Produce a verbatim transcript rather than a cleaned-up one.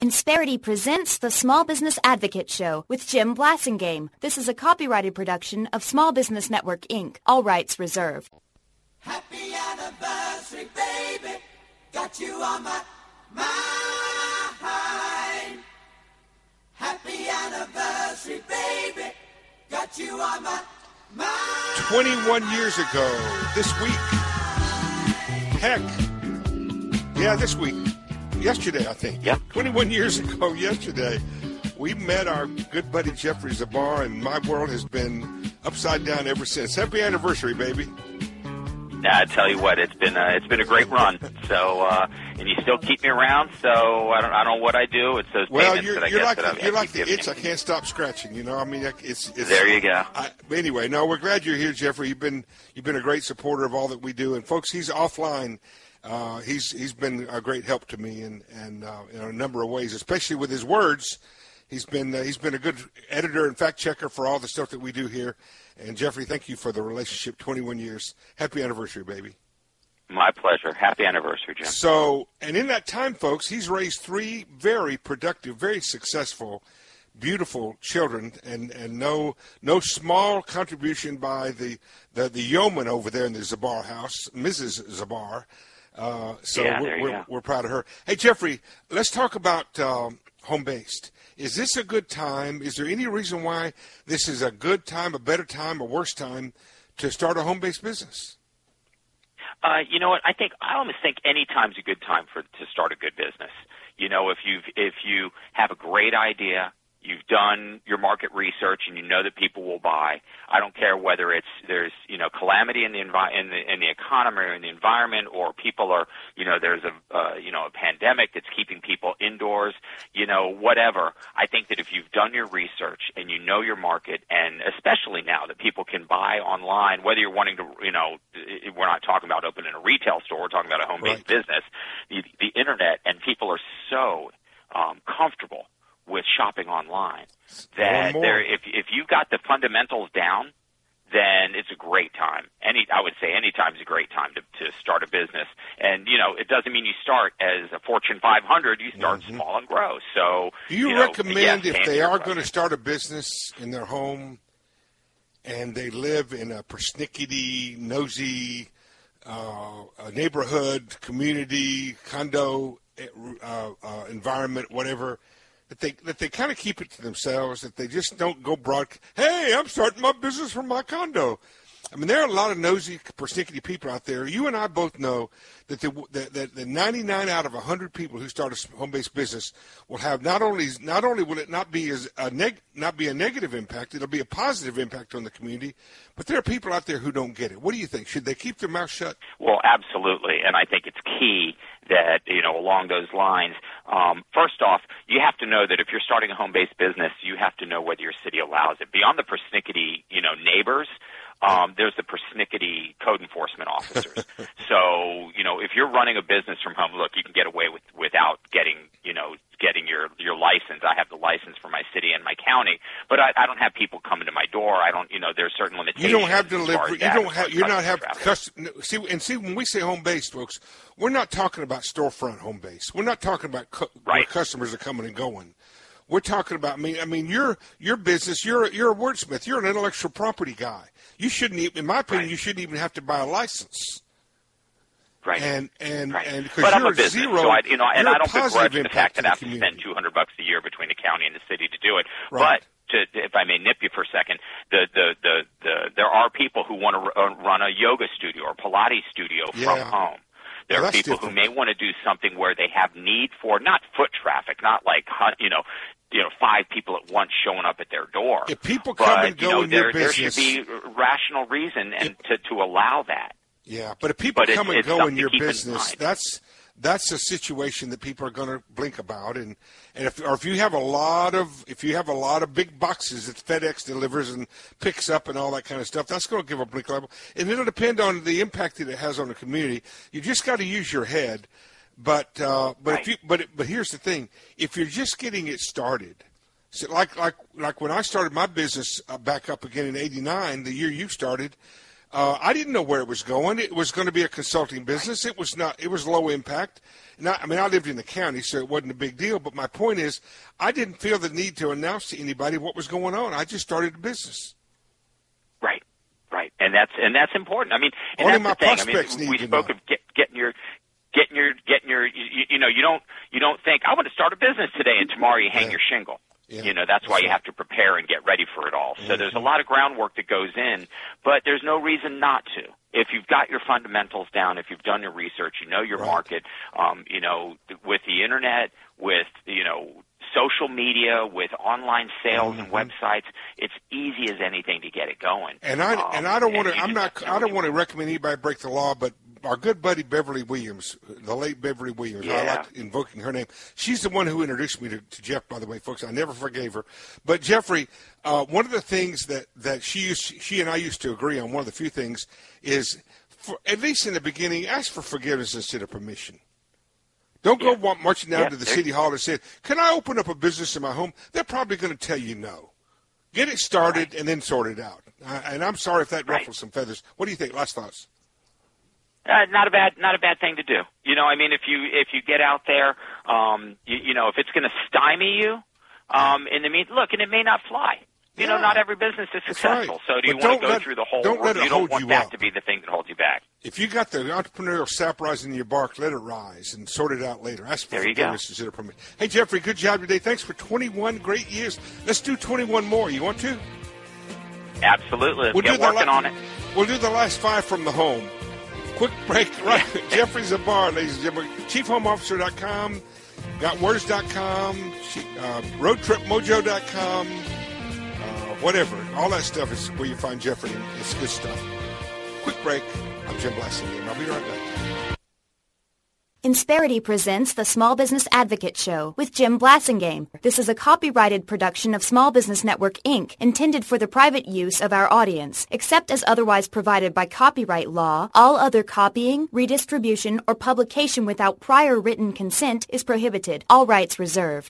Insperity presents the Small Business Advocate Show with Jim Blasingame. This is a copyrighted production of Small Business Network, Incorporated. All rights reserved. Happy anniversary, baby. Got you on my mind. Happy anniversary, baby. Got you on my mind. twenty-one years ago, this week. Heck. Yeah, this week. Yesterday, I think. Yep. twenty-one years ago yesterday, we met our good buddy Jeffrey Zabar, and my world has been upside down ever since. Happy anniversary, baby. I tell you what, it's been a, it's been a great run. So, uh, and you still keep me around. So I don't I don't know what I do. It's those well, payments you're, that I you're guess like that the, I you're like keep the itch. you. I can't stop scratching. You know, I mean, it's, it's there you go. I, anyway, no, we're glad you're here, Jeffrey. You've been you've been a great supporter of all that we do, and folks, he's offline. Uh, he's he's been a great help to me in and uh, in a number of ways, especially with his words. He's been uh, he's been a good editor and fact checker for all the stuff that we do here. And Jeffrey, thank you for the relationship. twenty-one years. Happy anniversary, baby. My pleasure. Happy anniversary, Jim. So, and in that time, folks, he's raised three very productive, very successful, beautiful children, and, and no no small contribution by the, the, the yeoman over there in the Zabar house, Missus Zabar. Uh, so yeah, we're, we're, go. we're proud of her. Hey, Jeffrey, let's talk about um, home-based. Is this a good time? Is there any reason why this is a good time, a better time, a worse time to start a home-based business? Uh, you know what? I think I almost think any time's a good time for to start a good business. You know, if you've if you have a great idea, you've done your market research, and you know that people will buy. I don't care whether it's there's you know calamity in the envi- in the in the economy or in the environment, or people are you know there's a uh, you know a pandemic that's keeping people indoors. You know whatever. I think that if you've done your research and you know your market, and especially now that people can buy online, whether you're wanting to you know we're not talking about opening a retail store, we're talking about a home-based right. business. The, the internet and people are so um, comfortable with shopping online that there, if if you've got the fundamentals down, then it's a great time. Any, I would say, any time is a great time to, to start a business. And you know, it doesn't mean you start as a Fortune five hundred. You start mm-hmm. small and grow. So, do you, you know, recommend yes, if they are going to question. start a business in their home and they live in a persnickety, nosy uh, a neighborhood, community, condo uh, uh, environment, whatever? That they that they kind of keep it to themselves, that they just don't go broad. Hey, I'm starting my business from my condo. I mean, there are a lot of nosy, persnickety people out there. You and I both know that the that, that the ninety-nine out of one hundred people who start a home-based business will have not only not only will it not be as a neg not be a negative impact, it'll be a positive impact on the community. But there are people out there who don't get it. What do you think? Should they keep their mouth shut? Well, absolutely, and I think it's key that you know along those lines. Um, first off, you have to know that if you're starting a home-based business, you have to know whether your city allows it. Beyond the persnickety, you know, neighbors. Um, there's the persnickety code enforcement officers. So, you know, if you're running a business from home, look, you can get away with without getting, you know, getting your your license. I have the license for my city and my county, but I, I don't have people coming to my door. I don't, you know, there's certain limitations. You don't have delivery. You don't have. You're not have. Custom, see, and see, when we say home based, folks, we're not talking about storefront home base. We're not talking about cu- right. where customers are coming and going. We're talking about. I mean, I mean, your your business. You're you're a wordsmith. You're an intellectual property guy. You shouldn't even, in my opinion, right. you shouldn't even have to buy a license. Right. And and right. and because but you're I'm a business, zero, so I, you know, and I don't begrudge the fact that I have to to spend two hundred bucks a year between the county and the city to do it. Right. But to, if I may nip you for a second, the the the, the there are people who want to run a yoga studio or Pilates studio yeah. from home. There well, are people different. who may want to do something where they have need for not foot traffic, not like you know. you know, five people at once showing up at their door. If people come but, and go you know, in there, your business, there should be rational reason and if, to, to allow that. Yeah, but if people but come it's, and it's go in your in business, that's that's a situation that people are going to blink about. And, and if or if you have a lot of if you have a lot of big boxes that FedEx delivers and picks up and all that kind of stuff, that's going to give a blink level. And it'll depend on the impact that it has on the community. You just got to use your head. But uh, but right. if you but but here's the thing: if you're just getting it started. So like like like when I started my business uh, back up again in eighty-nine, the year you started, Uh, I didn't know where it was going. It was going to be a consulting business. It was not. It was low impact. Not, I mean, I lived in the county, so it wasn't a big deal. But my point is, I didn't feel the need to announce to anybody what was going on. I just started a business. Right, right, and that's and that's important. I mean, and Only that's my the thing. prospects I mean, need we to spoke know. of get, getting your. Getting your, getting your, you, you know, you don't, you don't think I want to start a business today, and tomorrow you hang Yeah. your shingle. Yeah. You know, that's why That's you right. have to prepare and get ready for it all. So Mm-hmm. there's a lot of groundwork that goes in, but there's no reason not to. If you've got your fundamentals down, if you've done your research, you know your Right. market, um, you know, with the internet, with, you know, social media, with online sales Mm-hmm. and websites, it's easy as anything to get it going. And I Um, and I don't want to. you I'm just not. know I what don't you want to recommend anybody break the law, but our good buddy Beverly Williams, the late Beverly Williams, I Yeah. like invoking her name. She's the one who introduced me to, to Jeff. By the way, folks, I never forgave her. But Jeffrey, uh, one of the things that that she used, she and I used to agree on. One of the few things is, for, at least in the beginning, ask for forgiveness instead of permission. Don't go Yeah. wa- marching down Yeah, to the there- city hall and say, "Can I open up a business in my home?" They're probably going to tell you no. Get it started and then sort it out. Uh, and I'm sorry if that Right. ruffles some feathers. What do you think? Last thoughts. Uh, not a bad, not a bad thing to do. You know, I mean, if you if you get out there, um, you, you know, if it's going to stymie you, um, in the mean, look, and it may not fly. You know, Yeah. not every business is That's successful. right. So do But you want don't to go let- through the whole? don't let it you don't hold want you that up. to be the thing that holds you back. If you got the entrepreneurial sap rising in your bark, let it rise and sort it out later. Ask for There you go. forgiveness instead of permission. Hey, Jeffrey, good job today. Thanks for twenty-one great years. Let's do twenty-one more. You want to? Absolutely. Let's We'll get do the working la- on it. We'll do the last five from the home. Quick break. Right. Jeffrey Zabar, ladies and gentlemen. chief home officer dot com, got words dot com, uh, road trip mojo dot com, uh, whatever. All that stuff is where you find Jeffrey. It's good stuff. Quick break. I'm Jim Blassingame. I'll be right back. Insperity presents the Small Business Advocate Show with Jim Blassingame. This is a copyrighted production of Small Business Network, Incorporated, intended for the private use of our audience. Except as otherwise provided by copyright law, all other copying, redistribution, or publication without prior written consent is prohibited. All rights reserved.